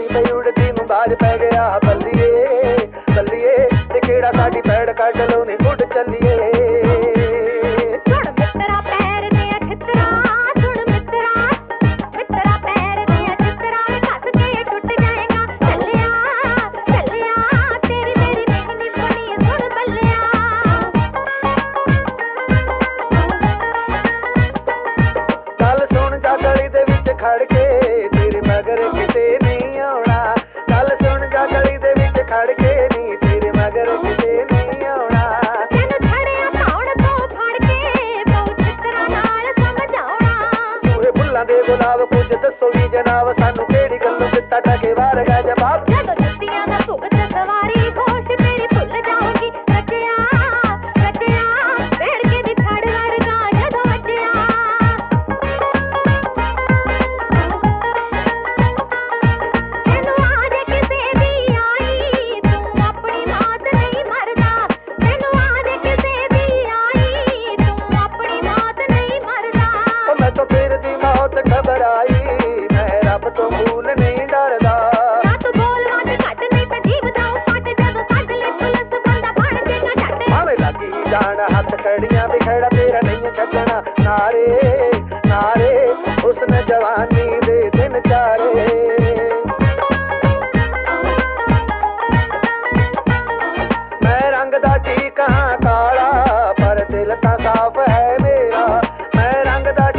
ਤੇ ਉੜਦੀ ਨੂੰ ਬਾਜ ਪੈ ਗਿਆ ਬੱਲੀਏ ਬੱਲੀਏ ਤੇ ਕਿਹੜਾ ਸਾਡੀ ਪੈੜ ਕੱਢ ਲੋ ਨੀ ਉੱਡ ਚੱਲੀਏ ਖੜ ਕੇ ਤੇਰੇ ਮਗਰ ਕਿਤੇ ਨਹੀਂ ਆਉਣਾ ਗੱਲ ਸੁਣ ਜਾ ਗਲੀ ਦੇ ਵਿੱਚ ਖੜ ਕੇ ਨੀ ਤੇਰੇ ਮਗਰ ਕਿਤੇ ਨਹੀਂ ਆਉਣਾ ਤੈਨੂੰ ਛੜਿਆ ਪਾਉਣ ਤੋਂ ਫੜ ਕੇ ਬਹੁਤ ਚਿੱਤਰਾਂ ਨਾਲ ਸਮਝਾਉਣਾ ਤੂੰ ਬੁੱਲਾਂ ਦੇ ਗੁਲਾਬ ਕੁਝ ਦੱਸੋ ਵੀ ਜਨਾਬ ਸਾਨੂੰ ਕਿਹੜੀ ਗੱਲੋਂ ਦਿੱਤਾ ਟਕੇ ਵਾਰ ਗਿਆ ਜਵਾਬ ਜਦੋਂ ਜੁੱਤੀਆਂ ਦਾ ਭੁਗਤ ਸਵਾਰੀ ਖੁਸ਼ ਤੇਰੀ ਭੁੱਲ ਜਾਊਗੀ ਰਚਿਆ ਰਚਿਆ ਬੈਠ ਕੇ ਦੀ ਛੜ ਵਰਗਾ ਜਦੋਂ ਵੱਜਿਆ तो फिर दी मौत घबराई मैं रब तो भूल नहीं डरदा ना तू बोल मत घट नहीं ते जीव जाऊं फट जदों फट ले पुलिस बंदा बन जाएगा झट भावे लगी जान हथ कड़ियां भी खड़ा तेरा नहीं छड्डना नारे नारे उसने जवानी दे दिन चारे मैं रंग दा ठीक हां काला पर दिल ता साफ है मेरा मैं रंग दा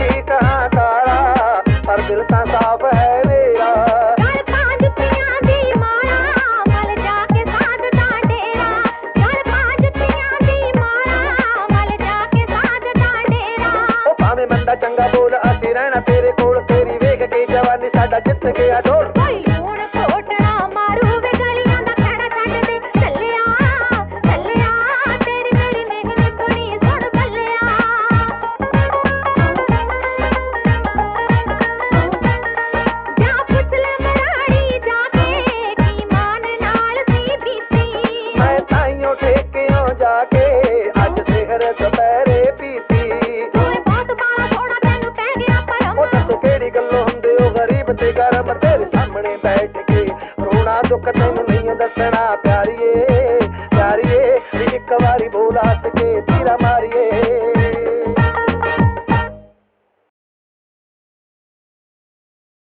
दिल ता साफ है मेरा घर पांच पियां दी मारा मल जाके साथ दा डेरा घर पांच पियां दी मारा मल जाके साथ दा डेरा ओ भाਵੇਂ मंदा चंगा बोल ਅਸੀਂ ਰਹਿਣਾ तेरे कोल तेरी वेख के जवानी साडा जित गया ढोल कोई लूण कोटड़ा मारू वे गलियां दा खड़ा छੱਡ दे ਚੱਲਿਆ ਚੱਲਿਆ तेरी मेरी मेहनत बड़ी सुन ਬੱਲਿਆ ਠੇਕਿਓ ਜਾ ਕੇ ਅੱਜ ਸਿਹਰ ਦੁਪਹਿਰੇ ਪੀਤੀ ਬਹੁਤ ਬਾਲਾ ਥੋੜਾ ਤੈਨੂੰ ਪੈ ਗਿਆ ਪਰਮ ਉਹ ਦੱਸ ਕਿਹੜੀ ਗੱਲੋਂ ਹੁੰਦੇ ਹੋ ਗਰੀਬ ਤੇ ਗਰਮ ਤੇਰੇ ਸਾਹਮਣੇ ਬੈਠ ਕੇ ਰੋਣਾ ਦੁੱਖ ਤੈਨੂੰ ਨਹੀਂ ਦੱਸਣਾ ਪਿਆਰੀਏ ਪਿਆਰੀਏ ਇੱਕ ਵਾਰੀ ਬੋਲ ਹੱਸ ਕੇ ਤੀਰਾ